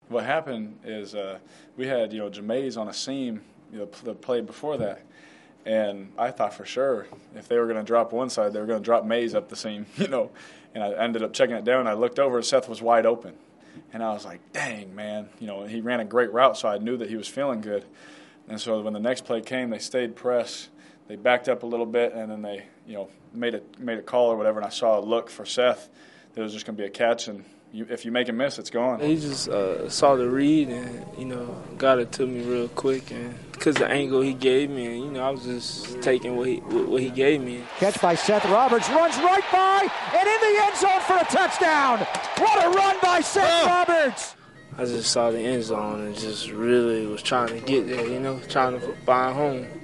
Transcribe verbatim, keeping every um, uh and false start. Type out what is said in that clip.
What happened is uh, we had, you know, Jameis on a seam, you know, the play before that. And I thought for sure if they were going to drop one side, they were going to drop Mays up the seam, you know. And I ended up checking it down. And I looked over, and Seth was wide open. And I was like, dang, man. You know, he ran a great route, so I knew that he was feeling good. And so when the next play came, they stayed press. They backed up a little bit, and then they, you know, made a, made a call or whatever. And I saw a look for Seth. There was just going to be a catch, and you, if you make a miss, it's gone. He just uh, saw the read and, you know, got it to me real quick. And because the angle he gave me, and, you know, I was just taking what he, what he gave me. Catch by Seth Roberts, runs right by, and in the end zone for a touchdown. What a run by Seth oh. Roberts. I just saw the end zone and just really was trying to get there, you know, trying to find home.